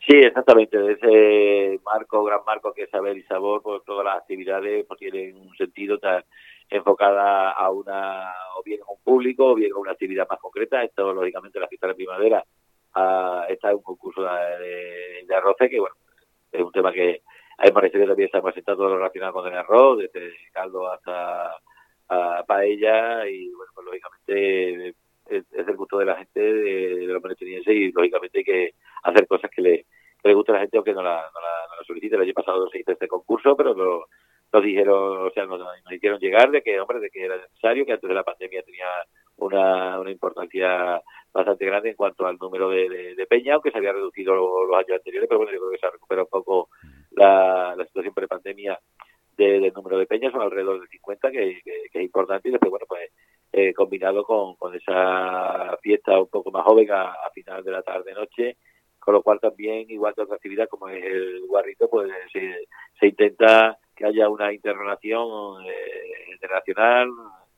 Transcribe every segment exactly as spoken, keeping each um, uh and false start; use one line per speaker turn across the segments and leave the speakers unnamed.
Sí, exactamente. De ese marco, gran marco que es Saber y Sabor, pues todas las actividades pues tienen un sentido tan enfocada a una, o bien a un público, o bien a una actividad más concreta. Esto, lógicamente, la fiesta de primavera uh, está en un concurso de, de, de arroces, que bueno, es un tema que hay monasterio también está presentado todo lo relacionado con el arroz, desde caldo hasta a paella, y bueno, pues lógicamente es, es el gusto de la gente, de, de los monasterienses, y lógicamente hay que hacer cosas que le, que le guste a la gente, aunque no la, no la, no la solicite. El año pasado se hizo este concurso, pero lo, nos dijeron, o sea, nos, nos hicieron llegar de que, hombre, de que era necesario, que antes de la pandemia tenía una, una importancia bastante grande en cuanto al número de, de, de peña, aunque se había reducido los, los años anteriores, pero bueno, yo creo que se ha recuperado un poco la, la situación pre-pandemia de, del número de peñas, son alrededor de cincuenta, que, que, que es importante, y después, bueno, pues eh, combinado con, con esa fiesta un poco más joven a, a final de la tarde-noche, con lo cual también, igual que otra actividad como es el guarrito, pues se, se intenta que haya una interrelación eh, internacional,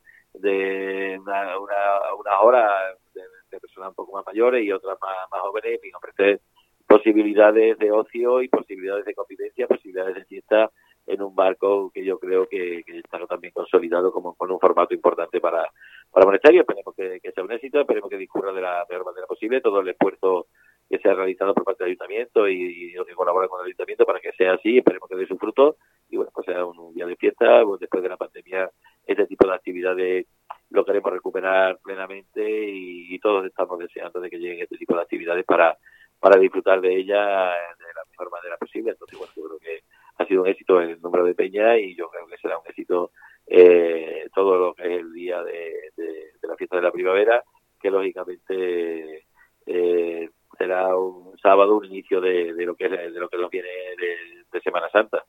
de una, una, una hora de, de personas un poco más mayores y otras más, más jóvenes, y ofrecer posibilidades de ocio y posibilidades de convivencia, posibilidades de fiesta en un barco que yo creo que, que está también consolidado como con un formato importante para, para el monasterio. Esperemos que, que sea un éxito, esperemos que discurra de la mejor manera posible todo el esfuerzo que se ha realizado por parte del ayuntamiento y, y que colabora con el ayuntamiento para que sea así, esperemos que dé su fruto y bueno, pues sea un, un día de fiesta. Pues después de la pandemia este tipo de actividades lo queremos recuperar plenamente y, y todos estamos deseando de que lleguen este tipo de actividades para, para disfrutar de ellas de la mejor manera posible. Entonces, bueno, yo creo que ha sido un éxito el número de peñas y yo creo que será un éxito eh, todo lo que es el día de, de, de la fiesta de la primavera, que lógicamente eh, será un sábado, un inicio de, de lo que es, de lo que nos viene de, de Semana Santa.